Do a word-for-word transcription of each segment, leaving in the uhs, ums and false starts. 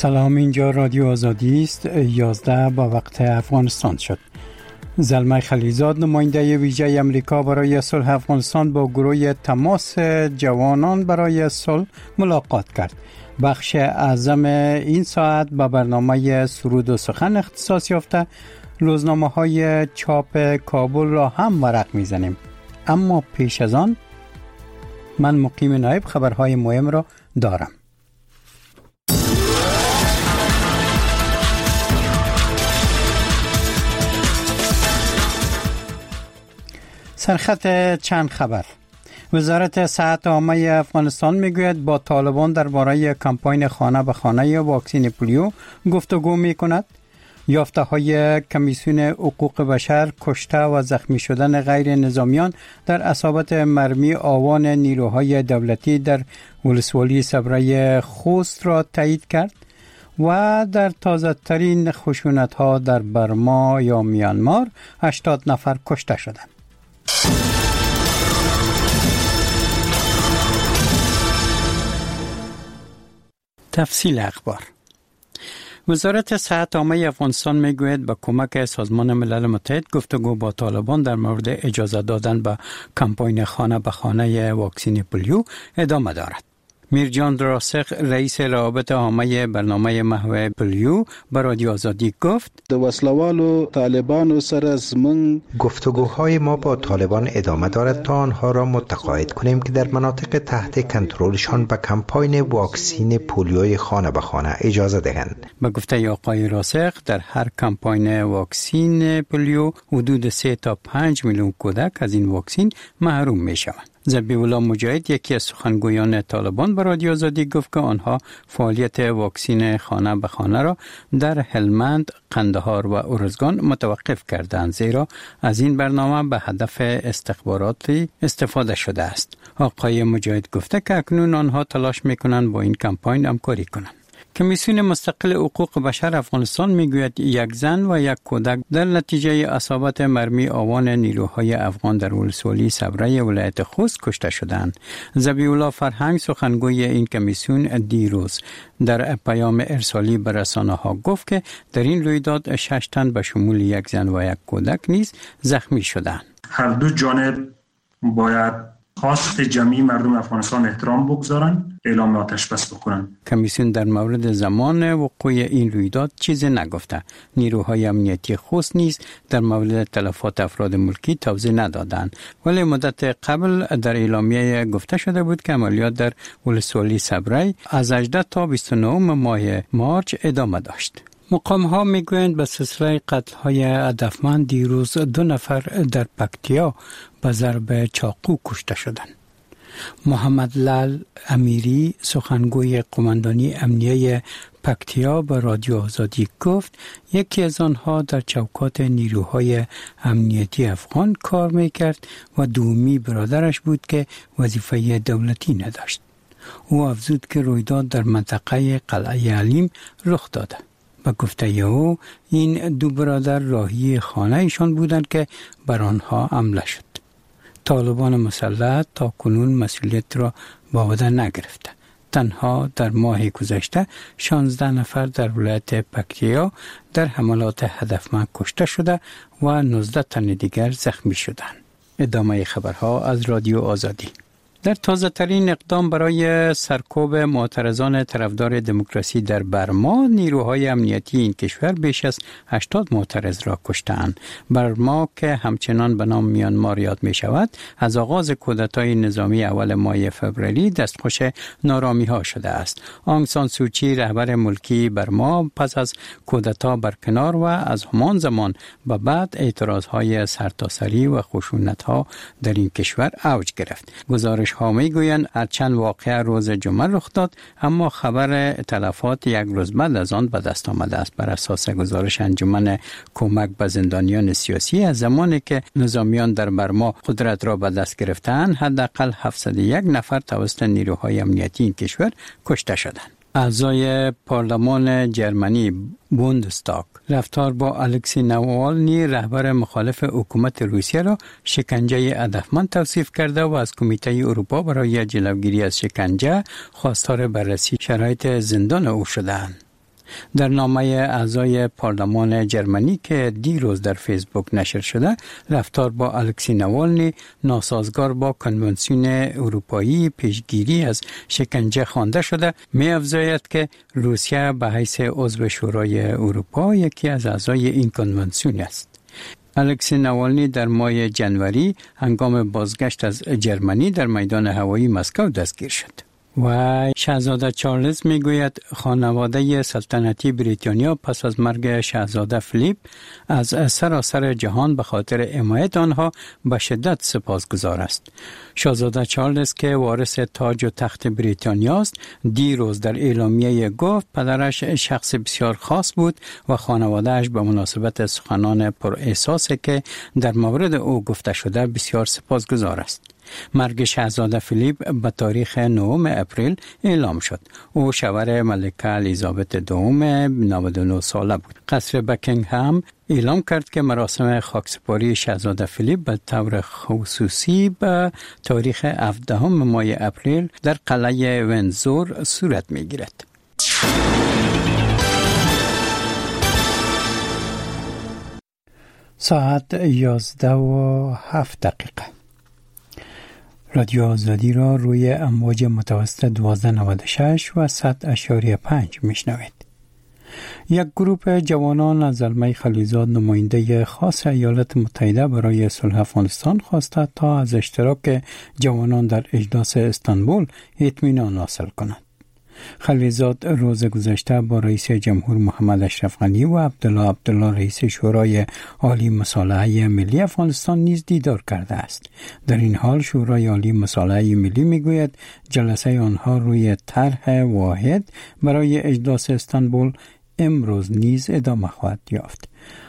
سلام، اینجا رادیو آزادی است. یازده با وقت افغانستان شد. زلمه خلیزاد نماینده ویژه امریکا برای صلح افغانستان با گروه تماس جوانان برای صلح ملاقات کرد. بخش اعظم این ساعت با برنامه سرود و سخن اختصاص یافته. روزنامه های چاپ کابل را هم ورق میزنیم. اما پیش از آن من مقیم نایب خبرهای مهم را دارم. سرخط چند خبر. وزارت صحت عامه افغانستان میگوید با طالبان درباره کمپاین خانه به خانه واکسن پولیو گفتگو میکند. یافته های کمیسیون حقوق بشر کشته و زخمی شدن غیر نظامیان در اصابت مرمی آوان نیروهای دولتی در ولسوالی صبرای خوست را تایید کرد و در تازه ترین خشونت ها در برما یا میانمار هشتاد نفر کشته شدند. تفصیل اخبار. وزارت صحت عامه افغانستان میگوید با کمک سازمان ملل متحد گفتگو با طالبان در مورد اجازه دادن به کمپاین خانه به خانه واکسن پولیو ادامه دارد. میرجان راسخ رئیس روابط عامه برنامه محو پولیو به رادیو آزادی گفت د وسلوالو طالبانو سره زمون گفتگوهای ما با طالبان ادامه دارد تا آنها را متقاعد کنیم که در مناطق تحت کنترلشان به کمپاین واکسن پولیوی خانه به خانه اجازه دهند. به گفته آقای راسخ در هر کمپاین واکسن پولیو حدود سه تا پنج میلیون کودک از این واکسن محروم می شوند. ذبیح الله مجاهد یکی از سخنگویان طالبان به رادیو آزادی گفت که آنها فعالیت واکسن خانه به خانه را در هلمند، قندهار و ارزگان متوقف کردند، زیرا از این برنامه به هدف استخباراتی استفاده شده است. آقای مجاهد گفته که اکنون آنها تلاش میکنند با این کمپاین همکاری کنند. کمیسیون مستقل حقوق بشر افغانستان میگوید یک زن و یک کودک در نتیجه اصابت مرمی آوان نیروهای افغان در ولسوالی صبرای ولایت خوست کشته شدند. ذبیح الله فرهنگ سخنگوی این کمیسیون دیروز در پیام ارسالی به رسانه‌ها گفت که در این رویداد شش تن به شمول یک زن و یک کودک نیز زخمی شدند. هر دو جانب باید خواست جمعی مردم افغانستان احترام بگذارند، اعلام آتش بس بکنند. کمیسیون در مورد زمان وقوع این رویداد چیزی نگفته. نیروهای امنیتی خوست نیز در مورد تلفات افراد ملکی توضیح ندادند، ولی مدت قبل در اعلامیه گفته شده بود که عملیات در ولسوالی صبرای از هجده تا بیست و نه ماه مارچ ادامه داشت. مقام ها میگویند به سلسله قتل های هدفمند دیروز دو نفر در پکتیا به ضرب چاقو کشته شدند. محمد لال امیری سخنگوی قماندانی امنیه پکتیا به رادیو آزادی گفت یکی از آنها در چوکات نیروهای امنیتی افغان کار میکرد و دومی برادرش بود که وظیفه دولتی نداشت. او افزود که رویداد در منطقه قلعه علیم رخ داده. با گفته او این دو برادر راهی خانه ایشان بودند که بر آنها حمله شد. طالبان مسلح تا کنون مسئولیت را به عهده نگرفته. تنها در ماه گذشته شانزده نفر در ولایت پکتیا در حملات هدفمند کشته شده و نوزده تن دیگر زخمی شدند. ادامه خبرها از رادیو آزادی. در تازه ترین اقدام برای سرکوب معترضان طرفدار دموکراسی در برما، نیروهای امنیتی این کشور بیش از هشتاد معترض را کشتند. برما که همچنان به نام میانمار یاد می شود، از آغاز کودتای نظامی اول ماه فوریه دستخوش نارامی ها شده است. آنگ سان سوچی رهبر ملکی برما پس از کودتا برکنار و از همان زمان به بعد اعتراض های سرتاسری و خشونت ها در این کشور اوج گرفت. گزارش ها می گویند هرچند واقعه روز جمعه رخ داد، اما خبر تلفات یک روز بعد از آن به دست آمده است. بر اساس گزارش انجمن کمک به زندانیان سیاسی، از زمانی که نظامیان در برما قدرت را به دست گرفتند، حداقل هفتصد و یک نفر توسط نیروهای امنیتی این کشور کشته شدند. اعضای پارلمان جرمنی بوندستاگ رفتار با الکسی ناوالنی رهبر مخالف حکومت روسیه را شکنجه هدفمند توصیف کرده و از کمیته اروپا برای جلوگیری از شکنجه خواستار بررسی شرایط زندان او شدند. در نامه اعضای پارلمان جرمنی که دیروز در فیسبوک نشر شده، رفتار با الکسی نوالنی ناسازگار با کنوانسیون اروپایی پیشگیری از شکنجه خوانده شده، می افزاید که روسیه به حیث عضو شورای اروپا یکی از اعضای این کنوانسیون است. الکسی نوالنی در ماه جنوری هنگام بازگشت از جرمنی در میدان هوایی مسکو دستگیر شد. و شاهزاده چارلز میگوید خانواده سلطنتی بریتانیا پس از مرگ شاهزاده فیلیپ از سراسر جهان به خاطر حمایت آنها به شدت سپاسگزار است. شاهزاده چارلز که وارث تاج و تخت بریتانیا است، دیروز در اعلامیه گفت پدرش شخص بسیار خاص بود و خانواده‌اش به مناسبت سخنان پر احساسی که در مورد او گفته شده بسیار سپاسگزار است. مرگ شاهزاده فیلیپ به تاریخ نهم اپریل اعلام شد. او شوهر ملکه الیزابت دوم نود و نه ساله بود. قصر بکینگهام اعلام کرد که مراسم خاکسپاری شاهزاده فیلیپ به طور خصوصی به تاریخ هفدهم ماه اپریل در قلعه وینزور صورت می‌گیرد. ساعت یازده و هفت دقیقه. رادیو آزادی را روی امواج متوسط دوازده نود و شش و صد اشاری پنج میشنوید. یک گروه جوانان از زلمه خلیزاد نماینده خاص ایالات متحده برای صلح افغانستان خواسته تا از اشتراک جوانان در اجلاس استانبول اطمینان حاصل کند. خلیزاد روز گذشته با رئیس جمهور محمد اشرف غنی و عبدالله عبدالله رئیس شورای عالی مصالحه ملی افغانستان نیز دیدار کرده است. در این حال شورای عالی مصالحه ملی میگوید جلسه آنها روی طرح واحد برای اجلاس استانبول امروز نیز ادامه خواهد یافت.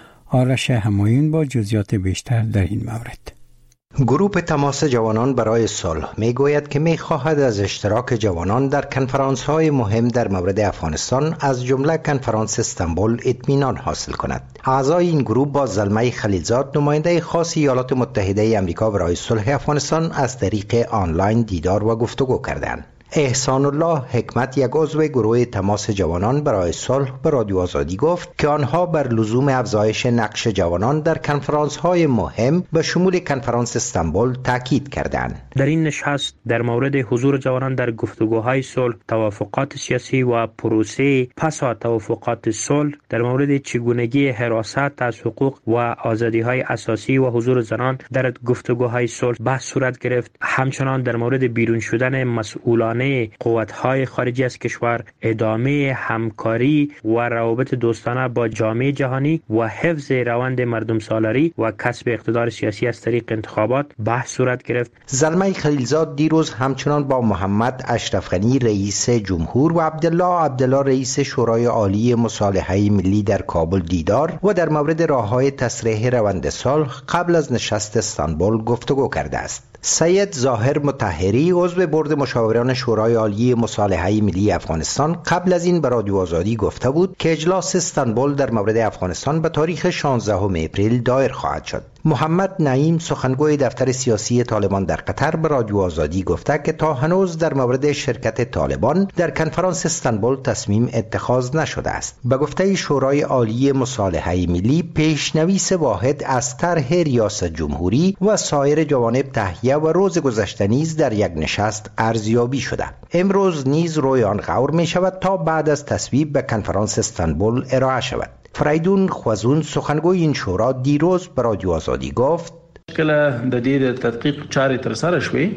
آرش همایون با جزئیات بیشتر در این مورد. گروه تماس جوانان برای صلح می گوید که می خواهد از اشتراک جوانان در کنفرانس های مهم در مورد افغانستان از جمله کنفرانس استانبول اطمینان حاصل کند. اعضای این گروه با زلمه خلیلزاد نماینده خاص ایالات متحده آمریکا برای صلح افغانستان از طریق آنلاین دیدار و گفتگو کردند. احسان الله حکمت یک عضو گروه تماس جوانان برای صلح به رادیو آزادی گفت که آنها بر لزوم افزایش نقش جوانان در کنفرانس های مهم به شمول کنفرانس استانبول تاکید کردند. در این نشست در مورد حضور جوانان در گفتگوهای صلح، توافقات سیاسی و پروسه پس از توافقات صلح، در مورد چگونگی حراست از حقوق و آزادی‌های اساسی و حضور زنان در گفتگوهای صلح بحث صورت گرفت. همچنان در مورد بیرون شدن مسئولان قوت‌های خارجی از کشور، ادامه همکاری و روابط دوستانه با جامعه جهانی و حفظ روند مردم سالاری و کسب اقتدار سیاسی از طریق انتخابات بحث صورت گرفت. زلمه خلیلزاد دیروز همچنان با محمد اشرف غنی رئیس جمهور و عبدالله عبدالله رئیس شورای عالی مصالحه ملی در کابل دیدار و در مورد راه‌های تسریع روند صلح قبل از نشست استانبول گفتگو کرده است. سید ظاهر مطهری عضو بورد مشاوران شورای عالی مصالحه ملی افغانستان قبل از این به رادیو آزادی گفته بود که اجلاس استانبول در مورد افغانستان به تاریخ شانزدهم اپریل دایر خواهد شد. محمد نعیم سخنگوی دفتر سیاسی طالبان در قطر به رادیو آزادی گفته که تا هنوز در مورد شرکت طالبان در کنفرانس استانبول تصمیم اتخاذ نشده است. به گفته شورای عالی مصالحه ملی، پیشنویس واحد از طرح ریاست جمهوری و سایر جوانب تهیه و روز گذشته نیز در یک نشست ارزیابی شده. امروز نیز روی آن غور می شود تا بعد از تصویب به کنفرانس استانبول ارائه شود. فریدون خوازون سخنگوی این شورا دیروز به رادیو آزادی گفت کله د دې تحقیق چارې تر سره شوې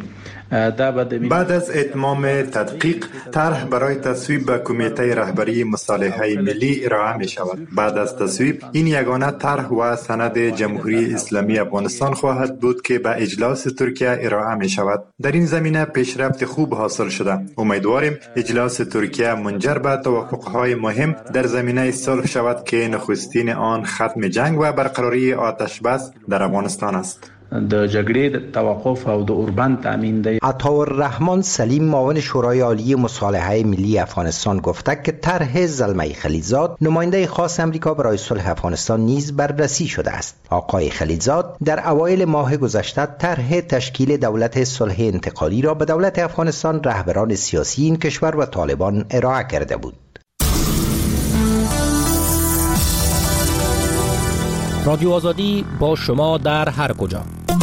بعد از اتمام تدقیق طرح برای تصویب به کمیته رهبری مصالحه ملی ارائه می شود. بعد از تصویب این یگانه طرح و سند جمهوری اسلامی افغانستان خواهد بود که به اجلاس ترکیه ارائه می شود. در این زمینه پیشرفت خوب حاصل شده. امیدواریم اجلاس ترکیه منجر به توافقهای مهم در زمینه صلح شود که نخستین آن ختم جنگ و برقراری آتش بس در افغانستان است. د جګړې د توقف او د اوربند تامین دی. عطاالرحمن سلیم معاون شورای عالی مصالحه ملی افغانستان گفته که طرح زلمه خلیلزاد نماینده خاص امریکا برای صلح افغانستان نیز بررسی شده است. آقای خلیلزاد در اوایل ماه گذشته طرح تشکیل دولت صلح انتقالی را به دولت افغانستان، رهبران سیاسی این کشور و طالبان ارائه کرده بود. رادیو آزادی با شما در هر کجا.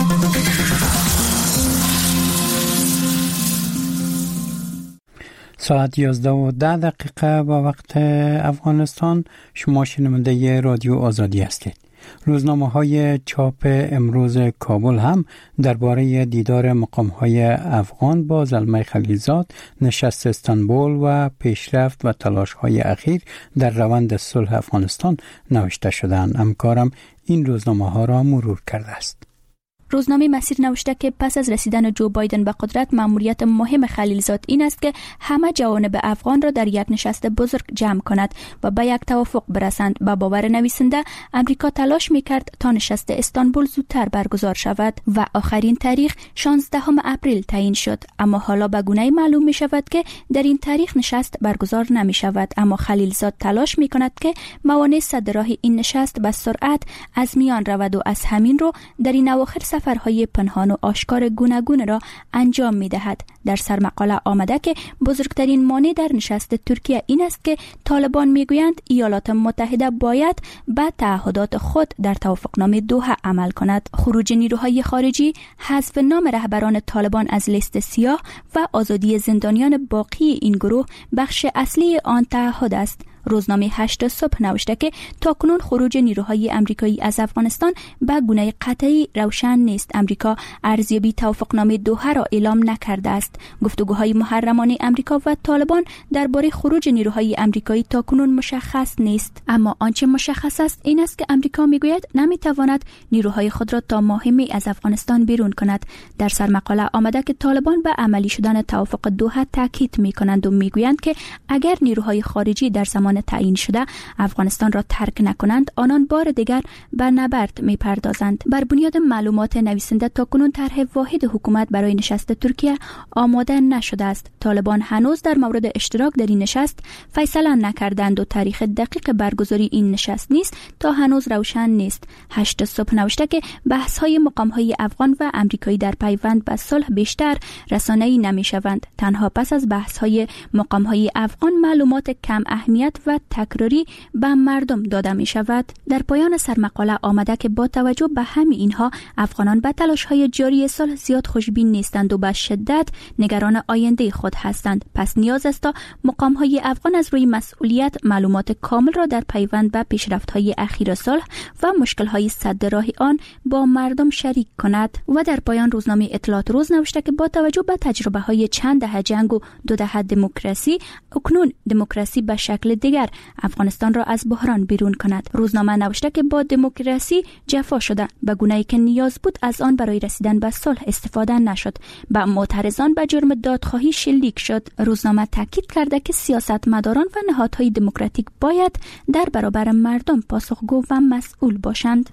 ساعت یازده و ده دقیقه با وقت افغانستان. شما شنونده رادیو آزادی هستید. روزنامه های چاپ امروز کابل هم درباره دیدار مقام های افغان با زلمه خلیلزاد، نشست استانبول و پیشرفت و تلاش های اخیر در روند صلح افغانستان نوشته شدند. همکارم این روزنامه ها را مرور کرده است. روزنامه مسیر نوشته که پس از رسیدن جو بایدن به قدرت، مأموریت مهم خلیلزاد این است که همه جوانب افغان را در یک نشست بزرگ جمع کند و به یک توافق برسند. با باور نویسنده، امریکا تلاش می‌کرد تا نشست استانبول زودتر برگزار شود و آخرین تاریخ شانزدهم اپریل تعیین شد، اما حالا به گونه‌ای معلوم می‌شود که در این تاریخ نشست برگزار نمی‌شود. اما خلیلزاد تلاش می‌کند که موانع سد راه این نشست به سرعت از میان رود و از همین رو در این اواخر سفرهای پنهان و آشکار گوناگون را انجام می دهد. در سرمقاله آمده که بزرگترین مانع در نشست ترکیه این است که طالبان می گویند ایالات متحده باید به تعهدات خود در توافقنامه دوحه عمل کند. خروج نیروهای خارجی، حذف نام رهبران طالبان از لیست سیاه و آزادی زندانیان باقی این گروه بخش اصلی آن تعهد است. روزنامه هشت صبح نوشته که تاکنون خروج نیروهای امریکایی از افغانستان به گونه قطعی روشن نیست. امریکا ارزیابی توافقنامه دوحه را اعلام نکرده است. گفتگوهای محرمانه امریکا و طالبان درباره خروج نیروهای امریکایی تاکنون مشخص نیست، اما آنچه مشخص است این است که امریکا میگوید نمیتواند نیروهای خود را تا ماه می از افغانستان بیرون کند. در سرمقاله آمده که طالبان به عملی شدن توافق دوحه تاکید میکنند و میگویند که اگر نیروهای خارجی در زمان تعیین شده افغانستان را ترک نکنند، آنان بار دیگر به نبرد میپردازند. بر بنیاد معلومات نویسنده تاکنون طرح واحد حکومت برای نشست ترکیه آماده نشده است. طالبان هنوز در مورد اشتراک در این نشست فیصله نکردند و تاریخ دقیق برگزاری این نشست نیست تا هنوز روشن نیست. هشت صبح نوشته که بحث های مقام های افغان و امریکایی در پیوند به صلح بیشتر رسانه‌ای نمیشوند. تنها پس از بحث های مقام های افغان معلومات کم اهمیت و تکراری به مردم داده می شود. در پایان سرمقاله آمده که با توجه به همه اینها افغانان به تلاش های جاری صلح زیاد خوشبین نیستند و به شدت نگران آینده خود هستند. پس نیاز است تا مقام های افغان از روی مسئولیت معلومات کامل را در پیوند به پیشرفت های اخیر صلح و مشکل های سد راه آن با مردم شریک کند. و در پایان روزنامه اطلاعات روز نوشته که با توجه به تجربه های چند دهه جنگ و دو دهه دموکراسی، اکنون دموکراسی به شکل دیگر افغانستان را از بحران بیرون کند. روزنامه نوشته که با دموکراسی جفا شده، به گونه‌ای که نیاز بود از آن برای رسیدن به صلح استفاده نشد. به معترضان به جرم دادخواهی شلیک شد. روزنامه تاکید کرده که سیاستمداران و نهادهای دموکراتیک باید در برابر مردم پاسخگو و مسئول باشند.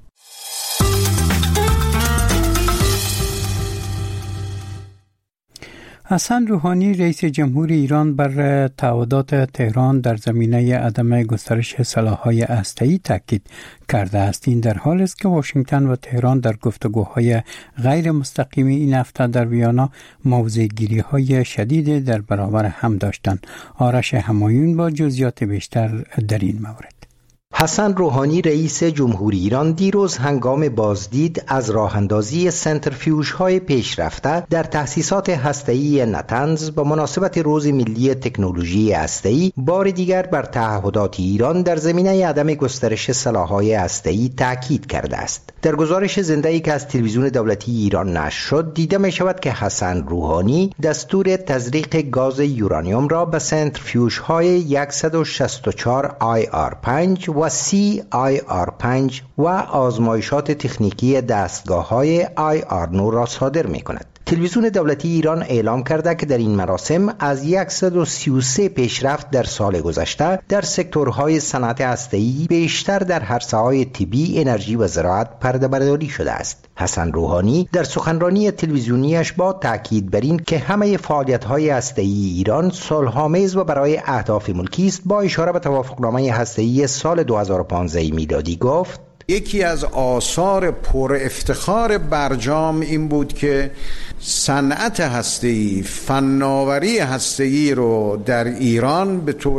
حسن روحانی رئیس جمهور ایران بر تعهدات تهران در زمینه عدم گسترش سلاح‌های هسته‌ای تاکید کرده است. این در حالی است که واشنگتن و تهران در گفتگوهای غیر مستقیمی این هفته در ویانا موضع‌گیری‌های شدید در برابر هم داشتند. آرش همایون با جزئیات بیشتر در این مورد. حسن روحانی رئیس جمهوری ایران دیروز هنگام بازدید از راهاندازی سنترفیوژهای پیشرفته در تأسیسات هسته‌ای نتنز به مناسبت روز ملی تکنولوژی هسته‌ای بار دیگر بر تعهدات ایران در زمینه عدم گسترش سلاح‌های هسته‌ای تاکید کرده است. در گزارش زنده‌ای که از تلویزیون دولتی ایران نشر شد دیده می شود که حسن روحانی دستور تزریق گاز یورانیوم را به سنترفیوژهای صد و شصت و چهار آی آر پنج و سی آی آر پنج و آزمایشات تکنیکی دستگاه‌های آی آر نه را صادر می کند. تلویزیون دولتی ایران اعلام کرده که در این مراسم از صد و سی و سه پیشرفت در سال گذشته در سکتورهای صنعت هسته‌ای بیشتر در عرصه‌های طبی، انرژی و زراعت پرده برداری شده است. حسن روحانی در سخنرانی تلویزیونیش با تاکید بر این که همه فعالیت‌های هسته‌ای ایران صلح‌آمیز و برای اهداف ملکی است، با اشاره به توافقنامه هسته‌ای سال دو هزار و پانزده میلادی گفت: یکی از آثار پر افتخار برجام این بود که صنعت هسته‌ای، فناوری هسته‌ای رو در ایران به طور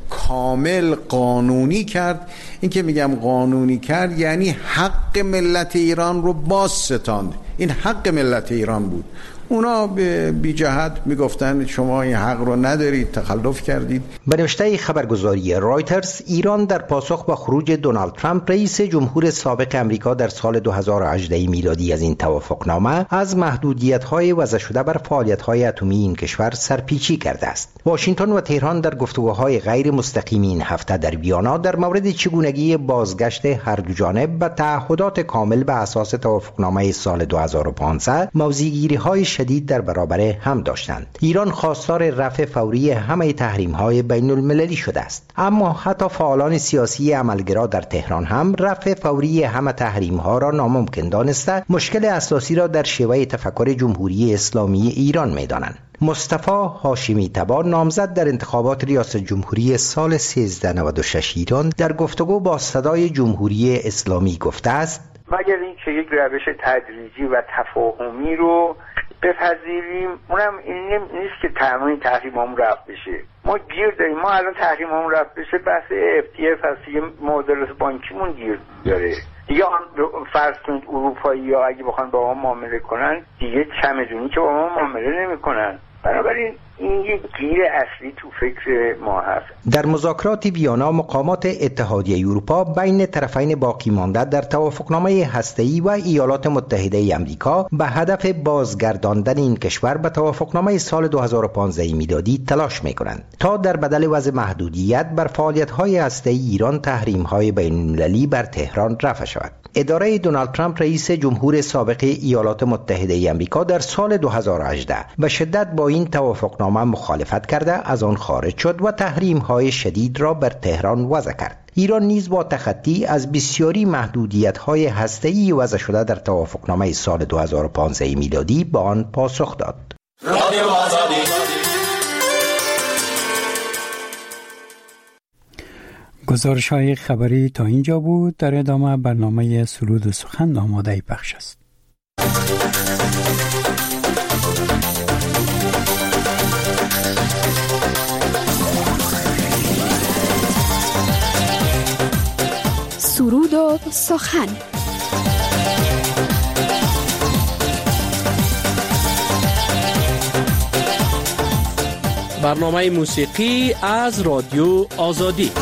کامل قانونی کرد. این که میگم قانونی کرد یعنی حق ملت ایران رو باز ستاند. این حق ملت ایران بود. اونا بی جهت میگفتن شما این حق رو ندارید، تخلف کردید. به نوشته خبرگزاری رایترز، ایران در پاسخ به خروج دونالد ترامپ رئیس جمهور سابق امریکا در سال دو هزار و هجده میلادی از این توافقنامه از محدودیت‌های وضع شده بر فعالیت‌های اتمی این کشور سرپیچی کرده است. واشنگتن و تهران در گفتگوهای غیر مستقیم این هفته در ویانا در مورد چگونگی بازگشت هر دو جانب به تعهدات کامل به اساس توافقنامه سال دو هزار و پانزده موضع‌گیری‌های شدید در برابر هم داشتند. ایران خواستار رفع فوری همه تحریم‌های بین المللی شده است، اما حتی فعالان سیاسی عملگرا در تهران هم رفع فوری همه تحریم‌ها را ناممکن دانسته مشکل اساسی را در شیوه تفکر جمهوری اسلامی ایران می‌دانند. مصطفی هاشمی تبار نامزد در انتخابات ریاست جمهوری سال سیزده نود و شش ایران در گفتگو با صدای جمهوری اسلامی گفته است: مگر اینکه یک روش تدریجی و تفاهمی رو بپذیریم، اونم این نیست که تمام تحریم‌هامون رفع بشه. ما گیر داریم، ما الان تحریم‌هامون رفع بشه بحث اف تی اف هست، یه معادلات بانکیمون گیر داره. دیگه فرض کنید اروپایی‌ها اگه بخوان با ما معامله کنن دیگه چمدونی که با ما معامله نمی‌کنن. بنابراین این یک گیر اصلی تو فکر ما هست. در مذاکرات ویانا مقامات اتحادیه اروپا بین طرفین باقی مانده در توافقنامه هسته‌ای و ایالات متحده آمریکا به هدف بازگرداندن این کشور به توافقنامه سال دو هزار و پانزده میلادی تلاش می‌کنند تا در بدل وضع محدودیت بر فعالیت‌های هسته‌ای ایران تحریم‌های بین‌المللی بر تهران رفع شود. اداره دونالد ترامپ رئیس جمهور سابق ایالات متحده آمریکا در سال دو هزار و هجده به شدت با این توافقنامه مخالفت کرده از آن خارج شد و تحریم‌های شدید را بر تهران وضع کرد. ایران نیز با تخطی از بسیاری محدودیت‌های هسته‌ای وضع شده در توافقنامه سال دو هزار و پانزده میلادی به آن پاسخ داد. گزارش های خبری تا اینجا بود. در ادامه برنامه سرود و سخن آماده پخش است. سرود و سخن. برنامه موسیقی از رادیو آزادی.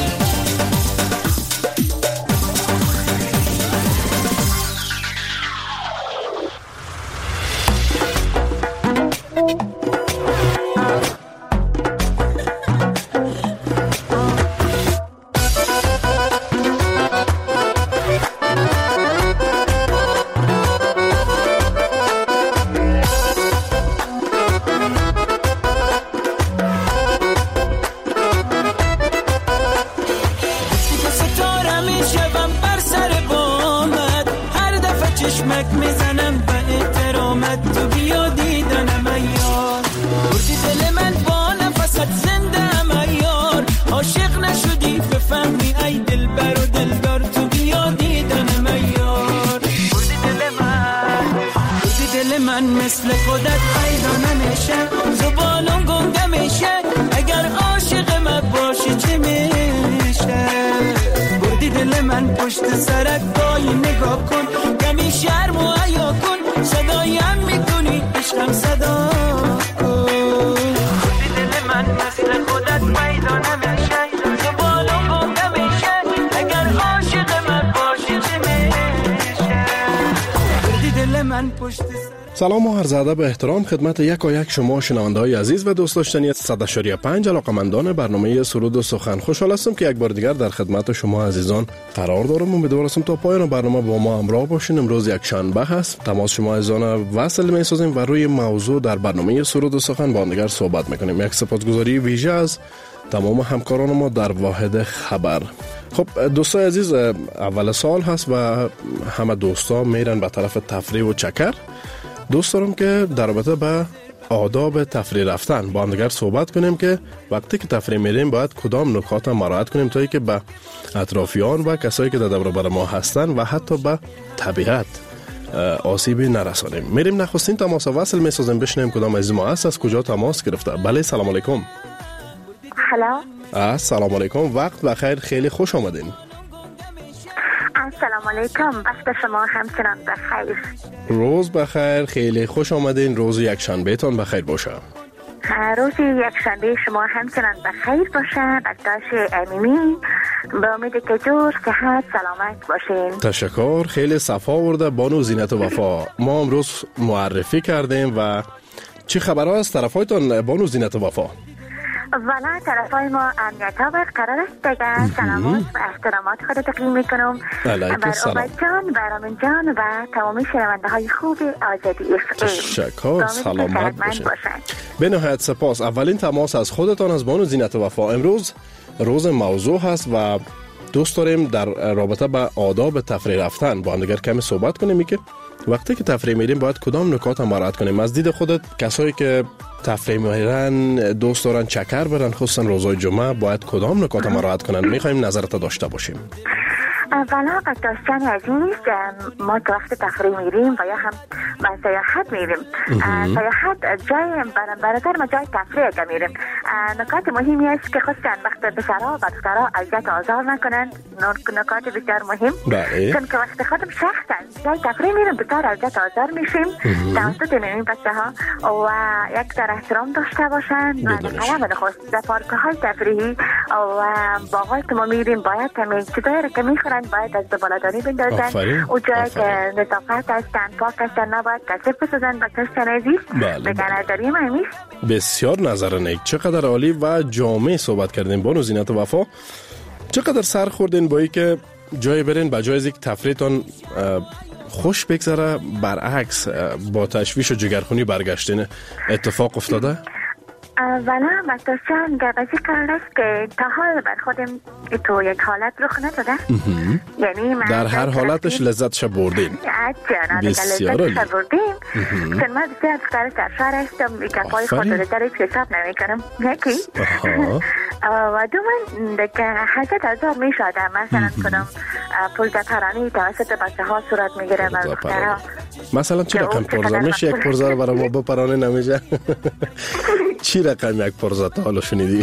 مثل خودت پیدا نمیشه، زبانم گنگه میشه، اگر عاشق من باشی چی میشه؟ بردی دل من پشت سرک، گاهی نگاه کن، کمی شرم و حیا کن، صدایم میکنی عشقم صدا کن. بردی دل من مثل خودت پیدا نمیشه، زبانم گنگه میشه، اگر عاشق من باشی چی میشه؟ بردی دل من پشت سرک. سلام و عرض ادب و احترام خدمت یک و یک شما شنونده‌های عزیز و دوست داشتنی صد و پنج علاقه‌مندان برنامه سرود و سخن. خوشحال هستم که یک بار دیگر در خدمت شما عزیزان قرار دارم. امیدوارم تا پایان برنامه با ما همراه باشین. امروز یک شنبه هست. تماس شما عزیزان وصل می‌سازیم و روی موضوع در برنامه سرود و سخن با هم دیگر صحبت می‌کنیم. یک سپاسگزاری ویژه از تمام همکاران ما در واحد خبر. خب دوستای عزیز، اول سال هست و همه دوستا میرن به طرف تفریح و چکر. دوست دارم که در رابطه به آداب تفریح رفتن با هم دیگر صحبت کنیم که وقتی که تفریح میریم باید کدام نکات مراعات کنیم تا اینکه به اطرافیان و کسایی که در دور و بر ما هستن و حتی به طبیعت آسیبی نرسانیم. میریم نخستین تماس وصل میسازیم، بشنویم کدام از ما هست، از کجا تماس گرفته. بله، سلام علیکم. هلو. السلام علیکم، وقت بخیر، خیلی خوش آمدین. السلام علیکم، وقت شما همچنان بخیر. روز بخیر، خیلی خوش آمدین. روز یک شنبه تان بخیر باشه. روز یک شنبه شما همچنان بخیر باشه. برداشت امیمی با امید که جور صحت سلامت باشین. تشکر، خیلی صفا ورده بانو زینت وفا. ما امروز معرفی کردیم و چی خبرها از طرفایتان بانو زینت وفا؟ والا طرفای ما امنیت ها برقرار است دیگه. سلامات و احترامات خود تقدیم میکنم بر عبد جان، برامین جان و تمامی شنونده های خوب آزادی اف ام. تشکر، سلامت باشین. به نهایت سپاس. اولین تماس از خودتان از بانو زینت وفا. امروز روز موضوع هست و دوست داریم در رابطه با آداب تفریح رفتن با هم دیگر کمی صحبت کنیم که وقتی که تفریح میریم باید کدام نکات مراعات کنیم. از دید خودت کسایی که تفریح میرن دوست دارن چکر برن خصوصا روزهای جمعه باید کدام نکات مراعات کنن؟ میخوایم نظرت داشته باشیم. اولا قداشتن عزیز، ما که وقت تفریح میریم و یا هم با سیاحت میریم، سیاحت جای برادر ما جای تفریح که میریم، نکات مهمی است که خصوصا وقت بسرا و دخترها اذیت آزار نکنن. نکات بسیار مهم چون که وقت خودم شخصا جای تفریح میریم بسیار اذیت آزار میشیم توسط میریم بچه ها و یک در احترام داشته باشن و قلم نخست در پارک های تفریحی و باقای که ما میریم باید همین چیزایی رو که میخورن باید از دبالدانی بندازن و جایی که نظافت هستن پاک هستن نباید کسب بسازن بکشتن عزیز. بگنه داریم همیش بسیار نظر نیک، چقدر عالی و جامع صحبت کردیم بانو زینت وفا. چقدر سر خوردین با ای که جایی برین با جای از یک تفریحتان خوش بگذره برعکس با تشویش و جگرخونی برگشتین؟ اتفاق افتاده؟ اولا بسیار گبازی قرار است که تا حال بر خودم تو یک حالت رخ نداده. یعنی در هر حالتش لذتش بردین. بسیار عالی. چون من بسیار دختر سرشار هستم که پای خود رو در ایک حساب نمی کنم. یکی و دومن که حضرت هزار می شده مثلا کنم پرزه پرانی توسط بچه ها صورت می گیره و دخترها. مثلا چی رقم پرزه میشه یک پرزه رو برای ما بپرانه نمیشه؟ چی رقم یک پرزه تا حالا شنیدی؟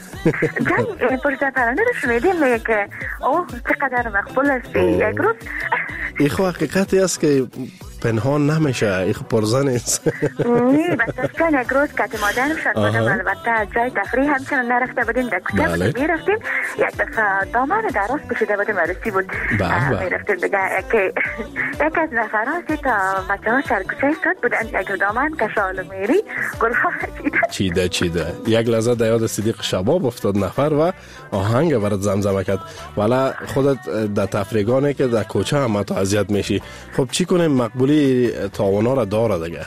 جای پرزه پرانه رو شنیدیم میگه که اوه چقدر مقبول است. یک روز ایخو حقیقتی است که پنهان نمیشه، ایخو پرزه نیست. نه بسیار یک روز که مادرم شد بودم البته جای تفریح همچنان نرفته بودیم در کجا میرفتیم یک دفعه دامن دراز پوشیده بودیم عروسی بود میرفتیم دیگه که یک از نفراتی تا بچه ها سرکوچه شد بودن یک دامن کشال میری گلها چیده چیده یک لحظه در یاد صدیق شباب افتاد نفر و آهنگ برات زمزمه کرد. والا خودت در تفریحگانه که در کوچه هم تو اذیت میشی. خب چی کنیم؟ مقبولی تاوانا را داره دیگه.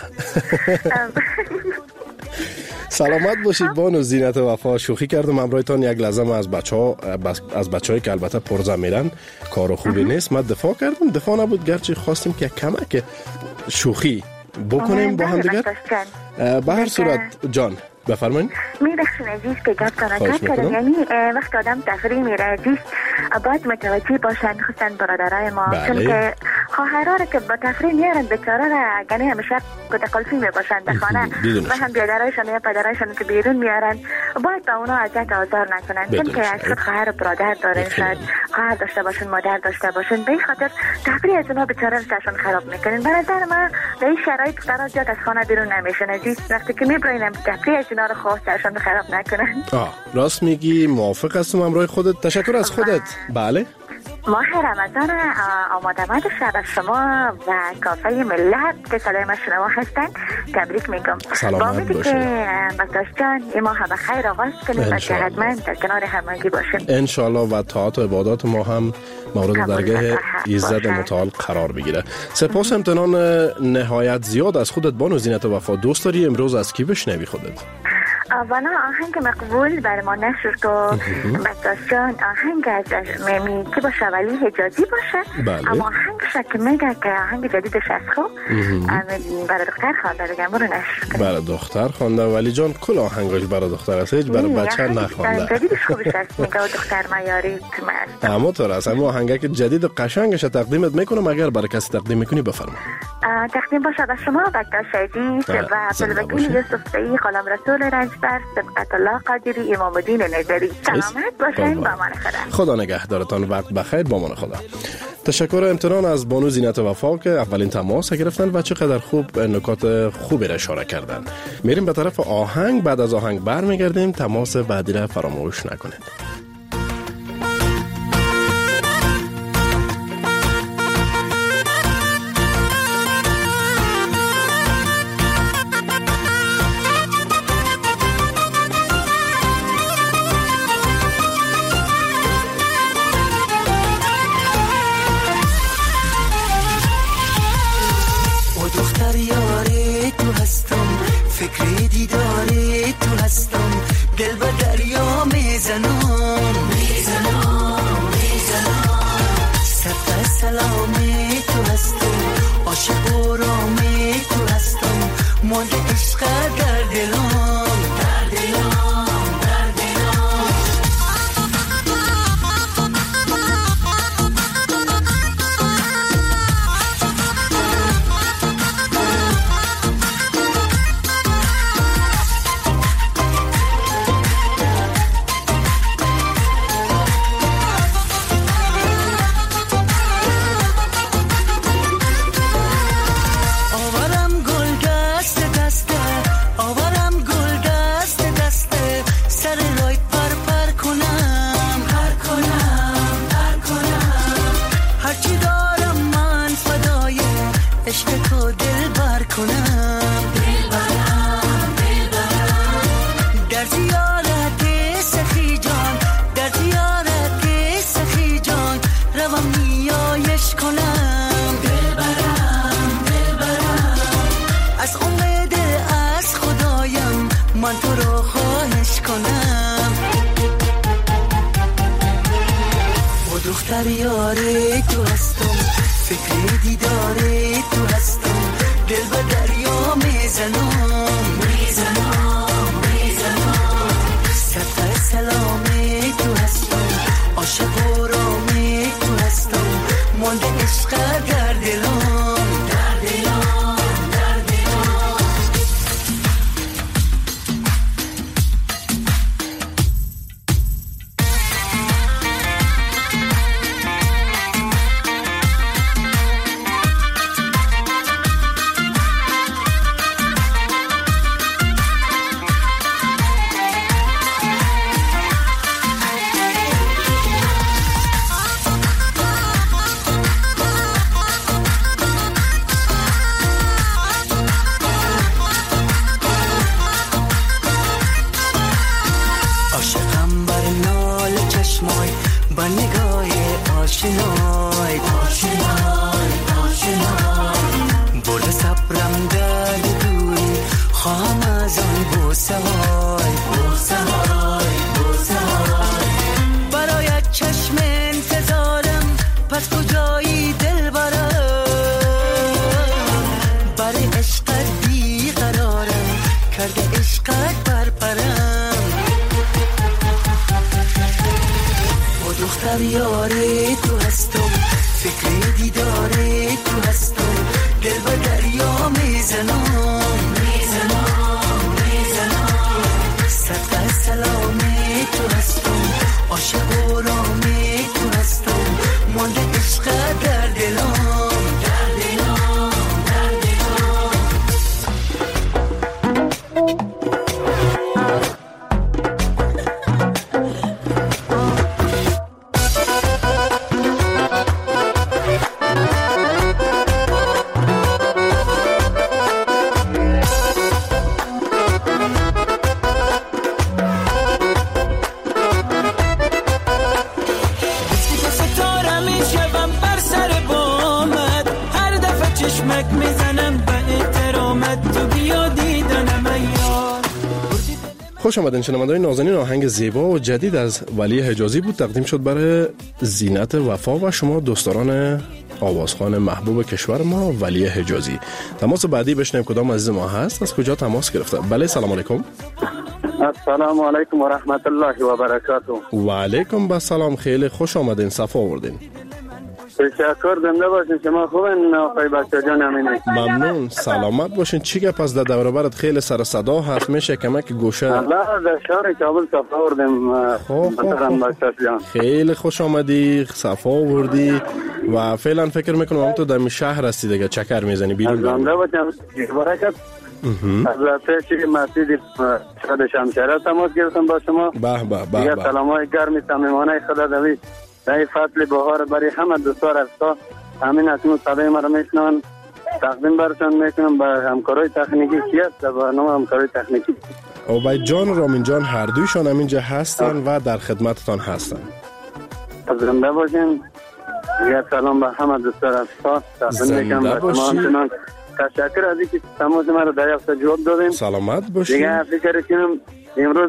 سلامت باشید بانو زینت وفا. شوخی کردم امرایتان یک لحظه ما از بچه ها از بچه هایی که البته پرزه میرن کار خوبی نیست من دفاع کردم. دفاع نبود گرچه خواستیم که کمک شوخی بکنیم با هم دیگر. به هر صورت جان بفرمایید. میرخشن عزیز که گفت کنه کردن یعنی وقت آدم تفریح میره عزیز باید متوجه باشن خصوصا برادرای ما چون که خواهرها رو که با تفریح میارن بیچاره را یعنی همیشه کتقلفی میباشن در خانه و هم بیادرایشان یا پدرایشان که بیرون میارن باید با اونا اذیت آزار نکنن چون که اکثر خواهر و برادر دارن شاید خواهر داشته باشن مادر داشته باشن به این خاطر تفریح از اونا بیچاره سرشون خراب میکنن. به نظر من در این شرایط قرار زیاد از خانه بیرون نمیشن عزیز. وقتی که میبرینم تفریح از اونا رو خواستشون خراب نکنن. آه راست میگی، موافق هستم همراه خودت. تشکر از خودت. بله ماه رمضان آمادمند شب شما و کافه ملت که صدای ما شنوا هستن تبریک میگم. سلامت باشید. بکتاش جان این ماه بخیر آغاز کنیم و جهتمند در کنار همگی باشیم انشالله و طاعت و عبادات ما هم مورد درگاه ایزد متعال قرار بگیره. سپاس امتنان نهایت زیاد از خودت بانو زینت وفا. دوست داری امروز از کی بشنوی خودت؟ اولا آهنگ مقبول برای ما نشر تو بکتاش جان آهنگ از میمی که باشه ولی حجازی باشه. بله. اما آهنگش که میگه که آهنگ جدیدش از خوب برای دختر خوانده بگم برو نشر کنیم. برای دختر خوانده ولی جان کل آهنگاش برای دختر هست هیچ برای بچه نخوانده. جدیدش خوبش هست میگه و دختر میاری اما تو راست اما آهنگه که جدید و قشنگش تقدیمت میکنم اگر برای کسی تقدیم میکنی بفرما. تقدیم باشه به شما بکتاش عزیز و بلوگی یوسف سعی غلام رسول رنج دختر سبقت الله قادری امام الدین نظری. سلامت باشین. با من خدا. خدا نگهدارتان. وقت بخیر. با من خدا. تشکر امتنان از بانو زینت وفا که اولین تماس گرفتن و چقدر خوب نکات خوبی را اشاره کردن. میریم به طرف آهنگ. بعد از آهنگ برمیگردیم. تماس بعدی را فراموش نکنید. خوش آمدین شنوندگان نازنین. آهنگ زیبا و جدید از ولی حجازی بود، تقدیم شد برای زینت وفا و شما دوستداران آوازخوان محبوب کشور ما ولی حجازی. تماس بعدی بشنویم کدام عزیز ما هست، از کجا تماس گرفته. بله سلام علیکم. السلام علیکم و رحمت الله و برکاته. و علیکم السلام. خیلی خوش آمدین، صفا آوردین. تشکر. زنده باشین. شما خوبین آقای بچه جان؟ امینه. ممنون. سلامت باشین. چی گپ از در دور برات خیلی سر صدا هست؟ میشه کمک گوشه؟ الله در شهر کابل صفا آوردیم. خوب خوب. خیلی خوش آمدی. صفا آوردی و فعلا فکر میکنم هم تو در شهر هستی دیگه، چکر میزنی بیرون. زنده باشم. برکت. از پیشی مسجد شهر شمشهره تماس گرفتم با شما. به به به. سلامای گرمی صمیمانه خدا دوی در فصل بهار برای همه دوستان رفتا همین اکنون صدای ما را میشنون تقدیم برشان میکنم به همکارای تکنیکی. کیست در برنامه همکارای تکنیکی؟ عبید جان و رامین جان هر دویشان همینجا هستن و در خدمتتان هستن. زنده باشین. یه سلام به همه دوستان رفتا تقدیم میکنم به شما. همچنان تشکر از اینکه تماس ما را دریافت جواب دادیم. سلامت باشین. دیگه فکر کنم امروز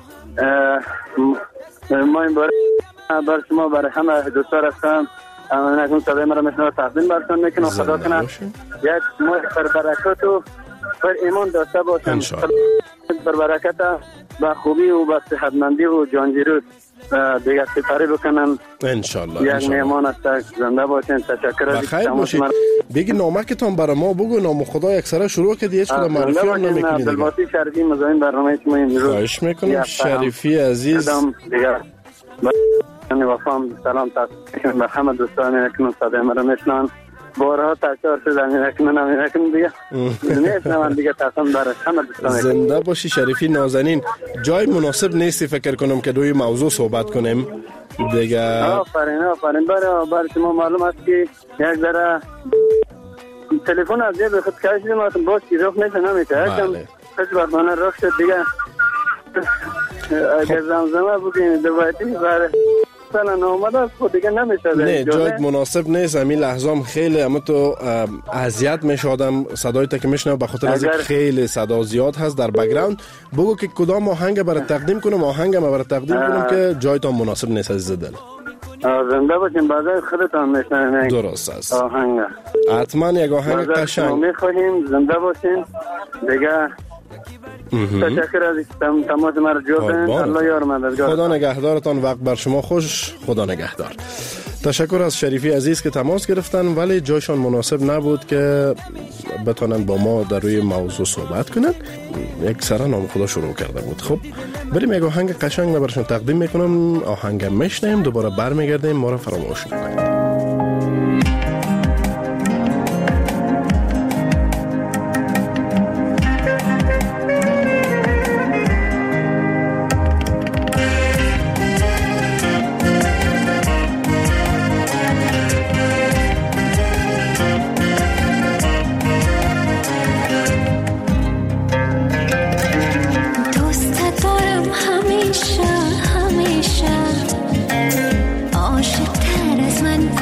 ما این باره بر شما برای همه دوستان هستم نکنم صدای مرا میشنم تقدیم برشان میکنم. خدا کنم یک ماه بر برکت و بر ایمان داشته باشم. بر برکت با خوبی و با صحتمندی و جانجیرو دیگه سپاری بکنم انشالله. یک میمان است. زنده باشین. تشکر از بخیر باشین. بگی نامکتان برای ما بگو. نام خدا یک سره شروع کردی هیچ کدام معرفی هم نمیکنی دیگه. عبدالباسی شریفی مزاحم برنامه شما امروز. خواهش میکنم شریفی عزیز. دیگه وفام سلام تقدیم به همه دوستان اکنون صدای مرا میشنن. بارها تشکر شدن اکنون هم اکنون دیگه میشنم دیگه تقدیم برای همه دوستان. زنده باشی شریفی نازنین. جای مناسب نیستی فکر کنم که روی موضوع صحبت کنیم دیگه. آفرین آفرین. برای برای شما معلوم است که یک ذره تلفن از جیب خود کشیدیم اصلا باز که رخ نیست نمیشه. یکم کسی برمانه رخ شد دیگه. اگر زمزمه بودین دوبایتی برای سنه نامده از خود دیگه نمیشه. نه جایت مناسب نیست. همین لحظه هم خیلی اما تو اذیت میشادم صدای تا که میشنم به خاطر از خیلی صدا زیاد هست در بک‌گراند. بگو که کدام آهنگ برای تقدیم کنم. آهنگ ما برای تقدیم کنم که جایت هم مناسب نیست عزیز دل. زنده باشین. بعد خودتان میشنن. درست است. آهنگ حتما یک آهنگ قشنگ میخواهیم. زنده باشین دیگه. تشکر از تماس مرا جواب دادین. الله یار مددگار. خدا نگهدارتان. وقت بر شما خوش. خدا نگهدار. تشکر از شریفی عزیز که تماس گرفتن ولی جایشان مناسب نبود که بتونن با ما در روی موضوع صحبت کنن. یک سر نام خدا شروع کرده بود. خب بریم یک آهنگ قشنگ براشون تقدیم میکنم. آهنگ میشنیم دوباره برمیگردیم. ما را فراموش نکنید. عاشق تر از من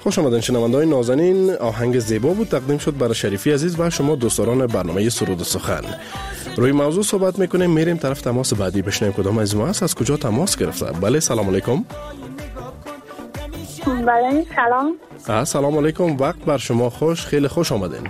خوش آمدین شنونده‌های نازنین. آهنگ زیبا بود تقدیم شد برای شریفی عزیز و شما دوستان برنامه سرود و سخن. روی موضوع صحبت میکنیم، میریم طرف تماس بعدی بشنویم کدام از ما است، از کجا تماس گرفته. بله سلام علیکم. بله سلام. سلام علیکم، وقت بر شما خوش، خیلی خوش آمدین.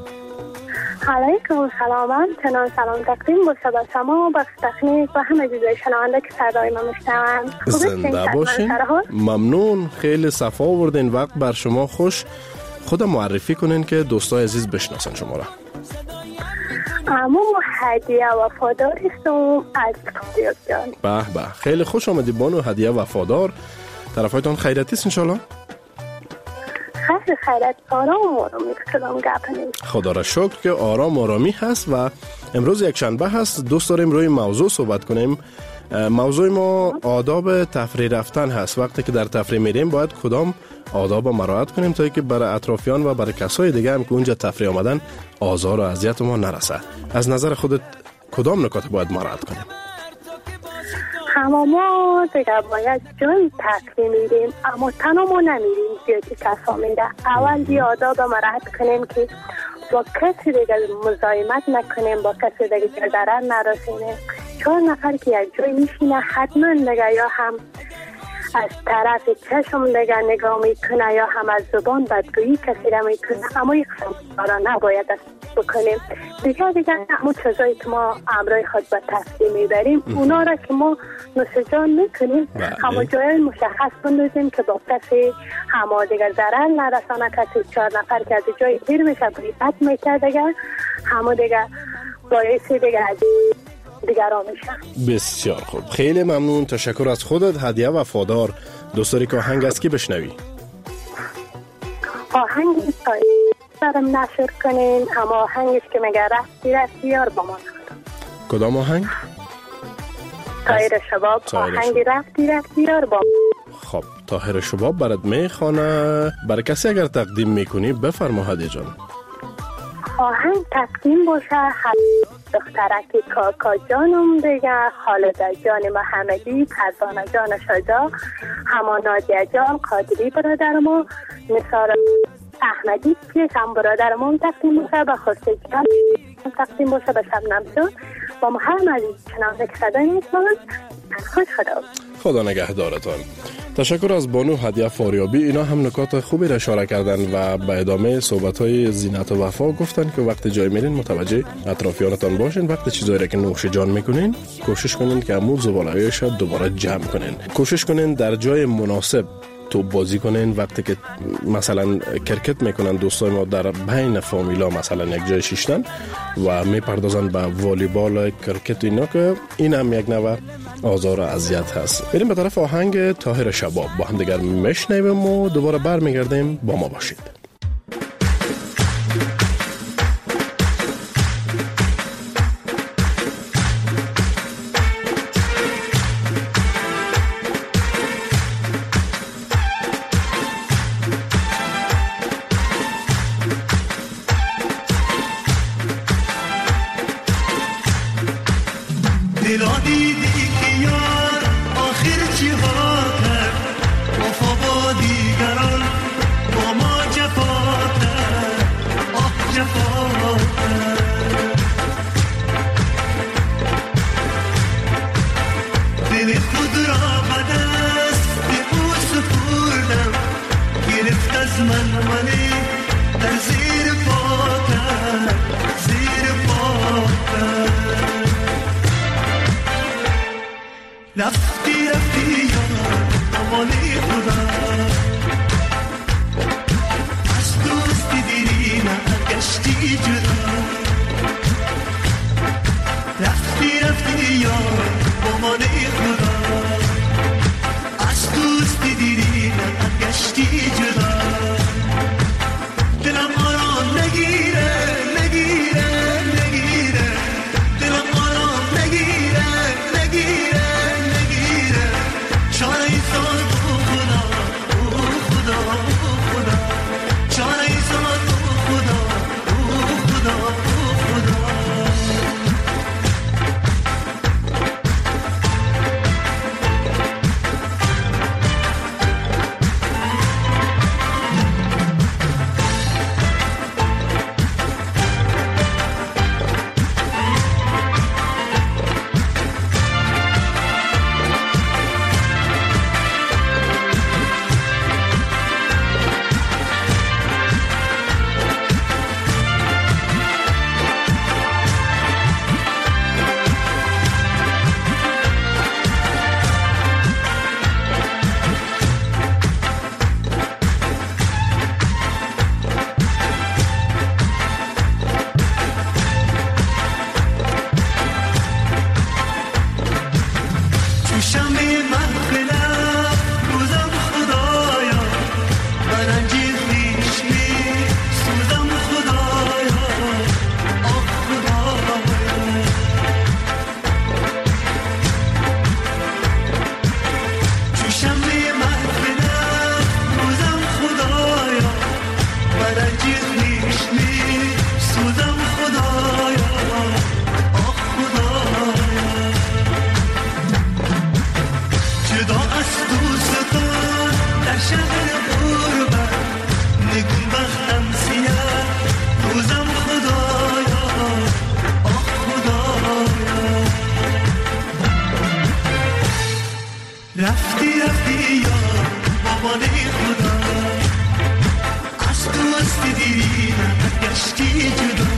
علیکم سلام، چنان سلام تقدیم باشه به شما، به تکنیک و همه چیزای شنونده که صدای ما میشنون. زنده باشین. ممنون، خیلی صفا آوردین، وقت بر شما خوش. خود معرفی کنین که دوستای عزیز بشناسن شما را. اما هدیه وفادار هستم از کاریاب جان. به به، خیلی خوش آمدی بانو هدیه وفادار. طرفایتان خیرتی است انشالله؟ خیلی خیرت، آرام و آرامی کدام گپ نیست. خدا را شکر که آرام آرامی هست و امروز یک شنبه هست. دوست داریم روی موضوع صحبت کنیم. موضوع ما آداب تفریح رفتن هست. وقتی که در تفریح میریم باید کدام آداب مراعات کنیم تا اینکه برای اطرافیان و برای کسای دیگه هم که اونجا تفریح آمدن آزار و اذیت ما نرسه. از نظر خودت کدام نکات باید مراعات کنیم؟ اما ما دیگه باید جای تفریح میریم، اما تنها ما نمیریم جایی که کسا میره. اول دی آداب مراعات کنیم که با کسی دیگه مزاحمت نکنیم، با کسی دیگه ضرر نرسونیم. چهار نفر که یک جای میشینه حتما دیگه یا هم از طرف چشم دیگه نگاه میکنه یا هم از زبان بدگویی کسی را میکنه، اما یک سمت نباید بکنیم. دیگه دیگه همون چیزایی که ما امرای خود به تفریح میبریم اونا را که ما نوشجان میکنیم همه جای مشخص بندازیم که با کسی همه دیگه ضرر نرسانه. کسی چهار نفر که از جای دیر میشه بریفت میکرد دیگه همه دیگه باعثی دیگه از دیگران میشه. بسیار خوب، خیلی ممنون، تشکر از خودت هدیه وفادار. دوست داری که آهنگ از کی بشنوی؟ آهنگ دارم نشر کنین، اما آهنگش که میگه رفتی رفتی یار با ما. کدام آهنگ؟ طاهر شباب. آهنگ رفتی رفتی یار با ما. خب طاهر شباب برات میخوانه. برای کسی اگر تقدیم میکنی بفرما هدیه جان. آهنگ تقدیم باشه دخترکی کاکا جانم دیگه، خالده جان محمدی، پروانه جان شجاع، همان نادیه جان قادری برادر ما، نثار احمدی که هم برادر ما تقدیم باشه، به خورشید جان تقدیم باشه، به شبنم جان با ما هم عزیز شنونده که صدای میشنون. خوش خدا خدا نگهدارتان. تشکر از بانو هدیه فاریابی. اینا هم نکات خوبی را اشاره کردن و به ادامه صحبت‌های زینت و وفا گفتن که وقتی جای میرین متوجه اطرافیانتان باشین. وقتی چیزایی را که نوش جان میکنین کوشش کنین که امور زباله‌هایش دوباره جمع کنین. کوشش کنین در جای مناسب تو بازی کنین. وقتی که مثلا کرکت میکنن دوستای ما در بین فامیلا مثلا یک جای شیشتن و میپردازن به والیبال کرکت اینا که این هم یک نوع آزار و اذیت هست. بریم به طرف آهنگ طاهر شباب با هم دیگر میشنویم و دوباره برمیگردیم. با ما باشید. فکریش می سوزم خدایا آه خدایا جدا از دوستان در شهر غربت نگون بختم سیاه روزم خدایا آه خدایا رفتی رفتی یا بابانه خدا از دوستی دیری گشتی جدا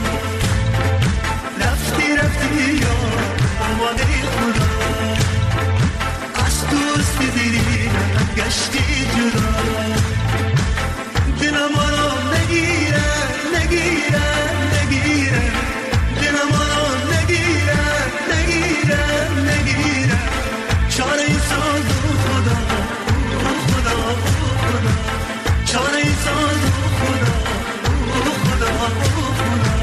رفتی رفتی یا بابانه خدا از دوستی دیری گشتی جدا دلم آرام نگیره نگیره نگیره دلم آرام نگیره نگیره نگیره چاره ساز خدا خدا خدا چاره ساز خدا خدا خدا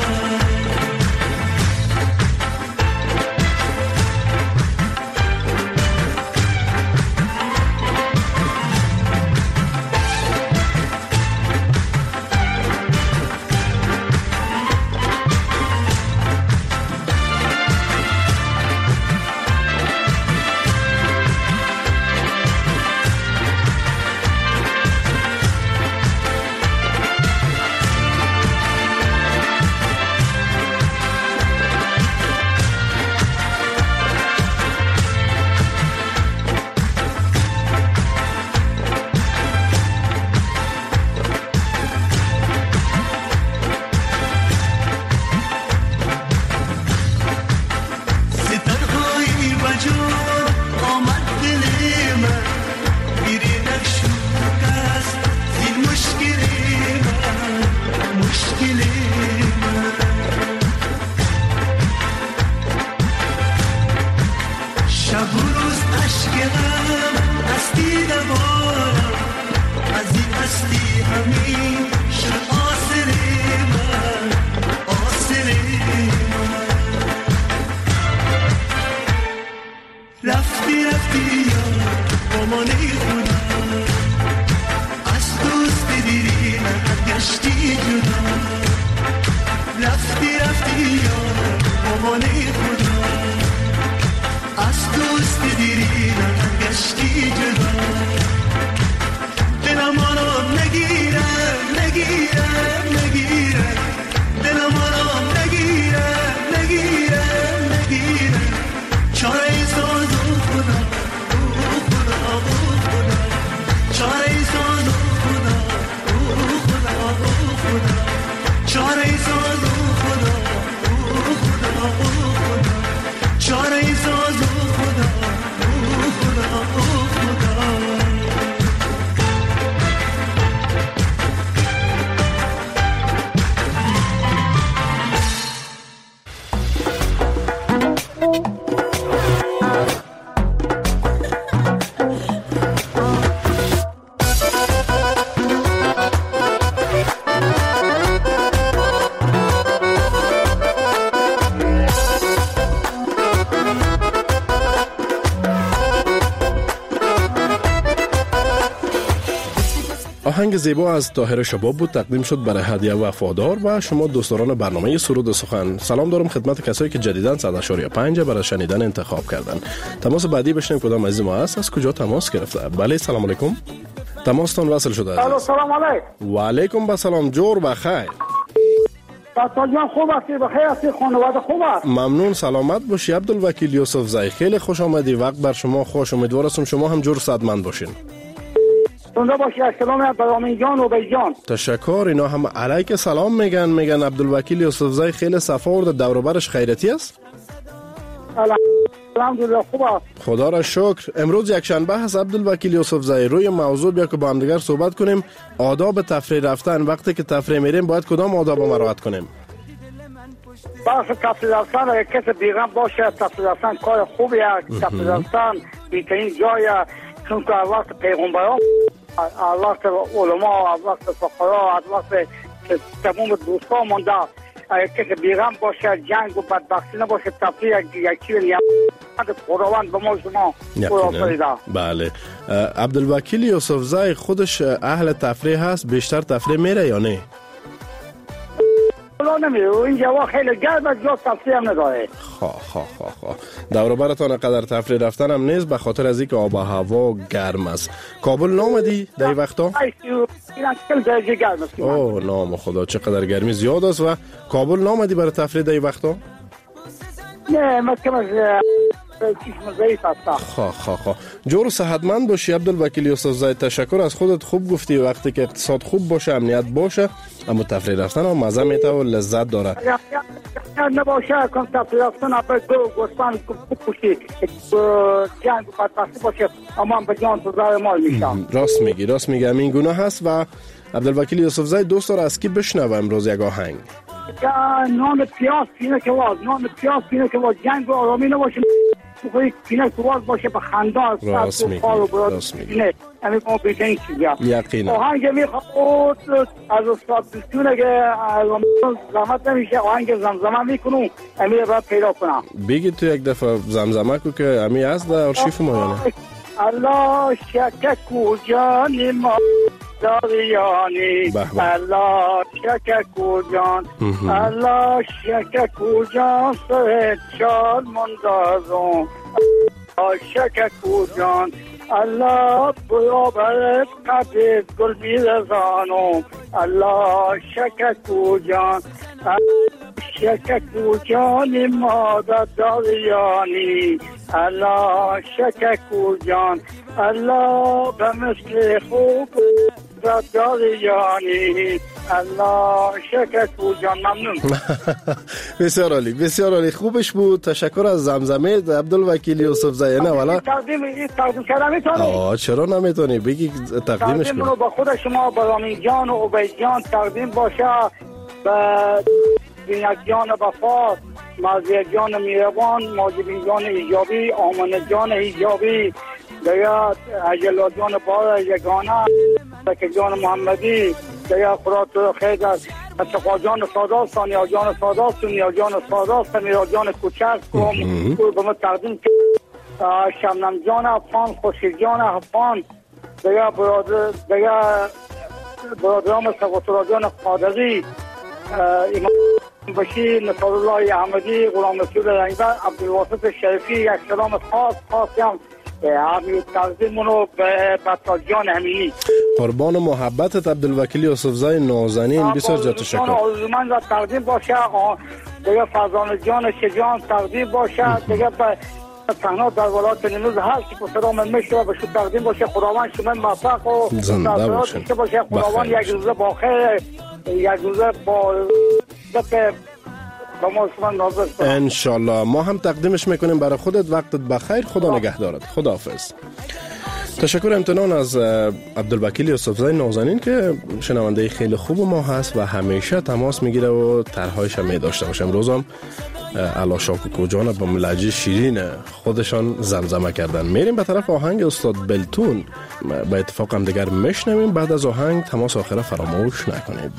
آهنگ زیبا از طاهر شباب بود، تقدیم شد برای هدیه وفادار و شما دوستداران برنامه سرود و سخن. سلام دارم خدمت کسایی که جدیداً صد و پنج برای شنیدن انتخاب کردن. تماس بعدی بشنیم کدام عزیز ما است، از کجا تماس گرفته. بله سلام علیکم، تماستون وصل شده عزیز. الو سلام علیکم. و علیکم السلام، جور بخیر. سلام خوب هستی؟ بخیر هستی؟ خانواده خوب است؟ ممنون، سلامت باشی. عبدالوکیل یوسف زئی، خیلی خوش آمدی. وقت بر شما خوش. امیدوارم شما هم جور صحتمند باشین. زنده باشی. سلام برای جان و بیجان. تشکر. اینا هم علیک سلام میگن. میگن عبدالوکیل یوسف زئی خیلی صفا و دور و برش خیرتی است. الحمدلله خوب است. خدا را شکر. امروز یک شنبه هست عبدالوکیل یوسف زئی، روی موضوع بیا که با هم دیگر صحبت کنیم. آداب تفریح رفتن. وقتی که تفریح میریم باید کدام آداب رو مراعات کنیم؟ باز تفریح رفتن اگه کسی بیغم باشه، تفریح رفتن کار خوبی است. تفریح رفتن بهترین جای، چون که از وقت پیغمبران، از وقت علما، از وقت فقرا، از وقت تمام دوستان مونده. اگه کسی بیغم باشه، جنگ و بدبختی نباشه، تفریح یکی نیامد خداوند به ما شما فرستاده. بله. عبدالوکیل یوسف زئی خودش اهل تفریح هست؟ بیشتر تفریح میره یا نه؟ بالا نمیره اینجا وا خیلی گرمه جا تفریح هم نداره. خواه خواه خواه خواه دور براتان قدر تفریح رفتن هم نیست به خاطر از اینکه آب و هوا گرم است. کابل نامدی در این وقتا؟ اینا کل درجه گرم است. اوه نام خدا چقدر گرمی زیاد است. و کابل نامدی برای تفریح در این وقتا؟ نه مکم از چشم ضعیف است. خواه خواه خواه جور و صحتمند باشی عبدالوکیل یوسفزای. تشکر از خودت. خوب گفتی وقتی که اقتصاد خوب باشه امنیت باشه اما تفریح رفتن هم مزه میته و لذت داره. نباشه کن تفریح رفتن اپر گو گوسفند پوشی جنگ و بدبختی باشه اما به جان تو زار مال میشم. راست میگی راست میگی همین گناه هست. و عبدالوکیل یوسفزای دوست داره از کی بشنوه امروز یک آهنگ؟ نان پیاز پینه که واز نان پیاز پینه که واز جنگ و آرامی نباشه بخوری پینه که واز باشه به خنده راست میگی راست میگی همین ما بیتین چیزیا یقینا آهنگ میخواد از استاد دستونه که از زحمت نمیشه آهنگ زمزمه میکنم همین را پیدا کنم. بگید تو یک دفعه زمزمه کو که همین از در آرشیف ما یعنی الله شک کجانی ما داریانی الله شک کجان الله شک کجان سهد شاد مندازم الله شک کجان الله برابرت قبیز گل میرزانم الله شک کجان شک کجان مادر داریانی الله شک کجان الله به مثل خوب داریانی الله شکر جان. ممنون. بسیار عالی بسیار عالی خوبش بود. تشکر از زمزمه عبدالوکیل یوسفزای. نه والا تقدیم تقدیم کردم میتونی؟ آه چرا نمیتونی بگی تقدیمش کن. با خود شما با رامین جان و عبید جان تقدیم باشه به زینت جان وفا مرضیه جان میروان ماجبین جان ایجابی آمنه جان ایجابی دیگه اجلا جان بار یگانه که جان محمدی دیگه فرات خیز از اتقا جان سادات سانیا جان سادات سونیا جان سادات سمیر جان کوچک کم به ما تقدیم شمنم جان افغان خوشی جان افغان دیگه برادر دیگه برادرام سقاطرا جان قادری امام بشیر نصار الله احمدی غلام رسول رنگبر عبدالواسط شریفی یک سلام خاص خاصی هم همین تقدیمونو به بطال جان همینی. قربان و محبتت عبدالوکیل یوسفزای نازنین بسیار جا تشکر. آرزومند را تقدیم باشه دیگه فرزان جان شجان تقدیم باشه دیگه به تنها در ولایت نیمروز هر کی پسرام میشه به شو تقدیم باشه. خداوند شما موفق و زنده باشین باشه. خداوند یک روزه با خیر یک روزه با انشالله ما هم تقدیمش میکنیم برای خودت. وقتت بخیر. خدا نگهدارت. خداحافظ. تشکر امتنان از عبدالوکیل یوسفزای نازنین که شنونده خیلی خوب ما هست و همیشه تماس میگیره و طرحهایش هم میداشته باشه. امروز هم علا شاکو جان با لهجه شیرین خودشان زمزمه کردن. میریم به طرف آهنگ استاد بلتون. به اتفاق هم دیگر میشنویم. بعد از آهنگ تماس آخره فراموش نکنید.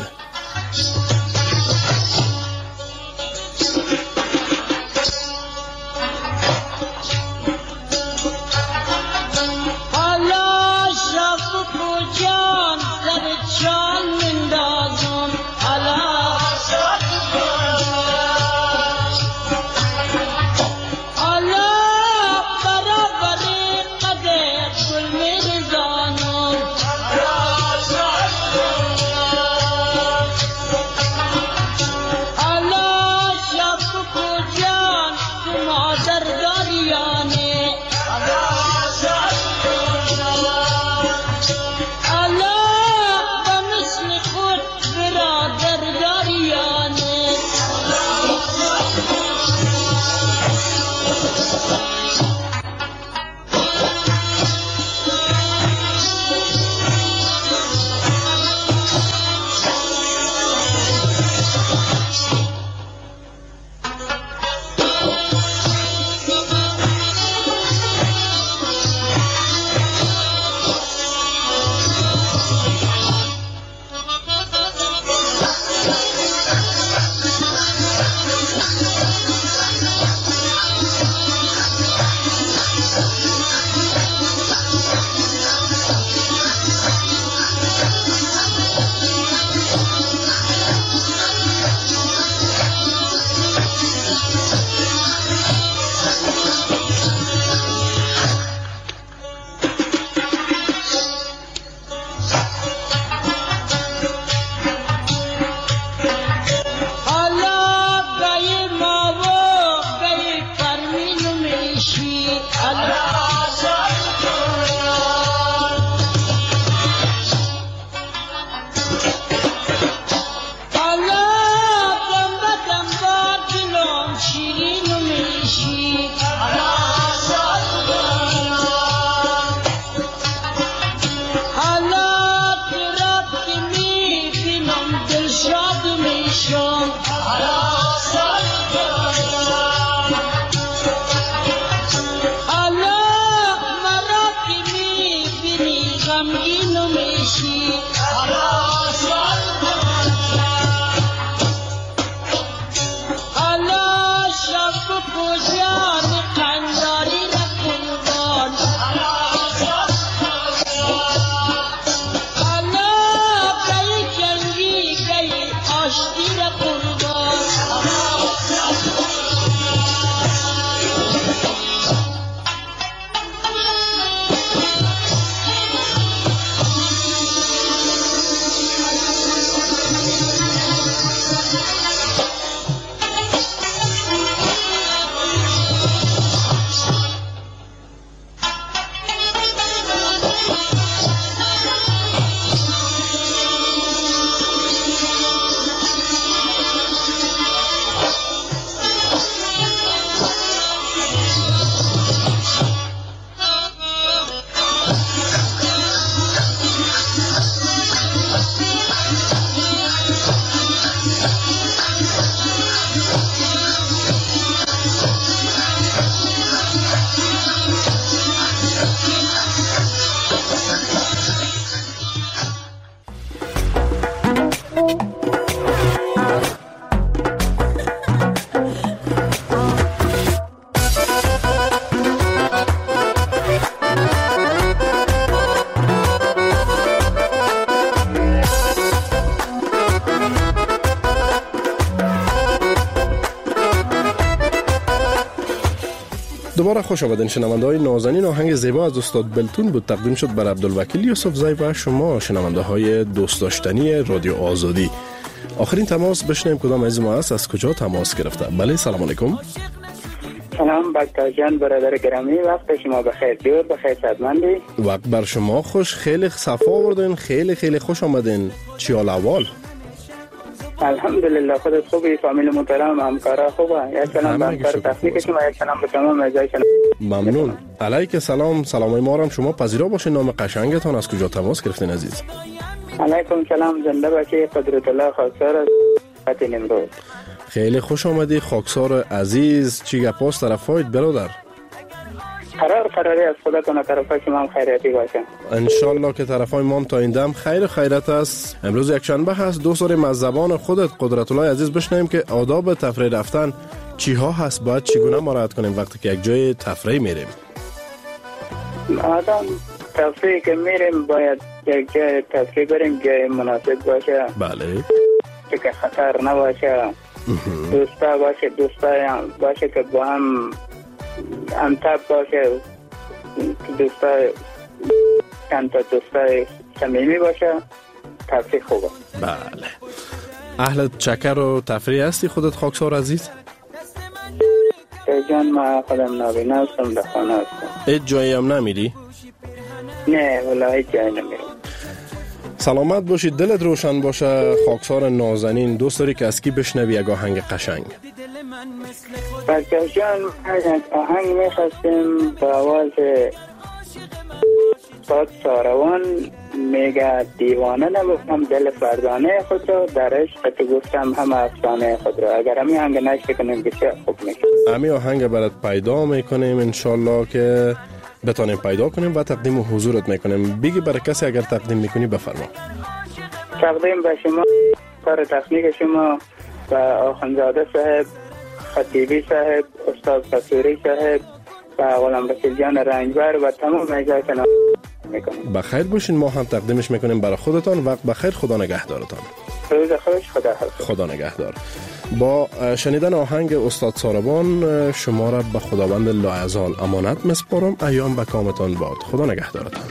شد حراسان حالا مرا که میبینی غمگین و میشی حراسان حالا شب و پوشان قنداری نکنبان دوباره خوش آمدین شنونده های نازنین. آهنگ زیبا از استاد بلتون بود، تقدیم شد بر عبدالوکیل یوسف زی و شما شنونده های دوست داشتنی رادیو آزادی. آخرین تماس بشنیم کدام از ما است، از کجا تماس گرفته؟ بله سلام علیکم. سلام بکتا جان برادر گرامی، وقت شما بخیر، جور بخیر، صحتمندی؟ وقت بر شما خوش، خیلی صفا آوردین، خیلی خیلی خوش آمدین. چی حال احوال؟ الحمدلله خودت خوبی؟ فامیل محترم، همکارا خوبه؟ یک سلام به همکار تکنیک شما، یک سلام به تمام اعضای شما. ممنون. علیک سلام. سلام ما هم شما پذیرا باشین. نام قشنگتان، از کجا تماس گرفتین عزیز؟ علیکم سلام، زنده باشی. قدرت الله خاکسار از خط نمرود. خیلی خوش آمدی خاکسار عزیز. چی گپاس طرفایت برادر؟ قرار قراری از خدا کنه طرفای شما هم خیراتی باشه انشالله که طرفای ما هم تا این دم خیر خیرت است. امروز یک شنبه هست، دوست داریم از زبان خودت قدرت الله عزیز بشنویم که آداب تفریح رفتن چی ها هست، باید چگونه مراعات کنیم وقتی که یک جای تفریح میریم؟ آدم تفریح که میریم باید یک جای تفریح بریم جای مناسب باشه، بله، که خطر نباشه، دوستا باشه دوستا باشه که با هم امتب باشه، دوستا چند تا دوستا صمیمی باشه، تفریح خوبه. بله. اهل چکر و تفریح هستی خودت خاکسار عزیز؟ جان ما خودم نابینا هستم، در خانه هستم. هیچ جایی هم نمیری؟ نه ولی هیچ جایی نمیرم. سلامت باشید، دلت روشن باشه خاکسار نازنین. دوست داری که از کی بشنوی یک آهنگ قشنگ؟ بچه جان آهنگ میخواستیم با آواز ساد ساروان، میگه دیوانه نگفتم دل فردانه خود رو، در عشق تو گفتم هم افسانه خود رو. اگر همی آهنگ نشته کنیم بسیار خوب میشه. همی آهنگ برات پیدا میکنیم انشالله که بتانیم پیدا کنیم و تقدیم و حضورت میکنیم. بگی برای کسی اگر تقدیم میکنی بفرما. تقدیم به شما، کار تکنیک شما و آخوندزاده صاحب، خطیبی صاحب، استاد قصوری صاحب و غلام رسول جان رنجبر و تمام اعضای شما میکنیم. بخیر باشین. ما هم تقدیمش میکنیم برای خودتان. وقت بخیر، خدا نگهدارتان. روز خوش، خدا حافظ. خدا نگهدار. با شنیدن آهنگ استاد ساربان شما را به خداوند لاعزال امانت میسپارم. ایام به کامتان باد. خدا نگهدارتان.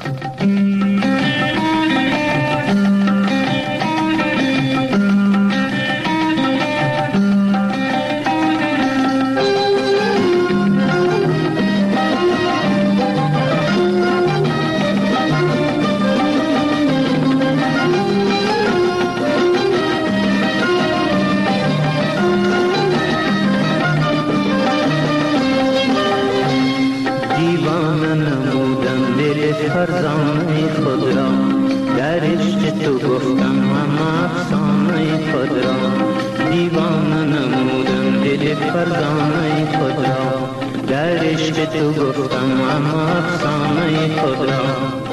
فرزان فرزانه خود را، در عشق تو گفتم اما افسانه خود را.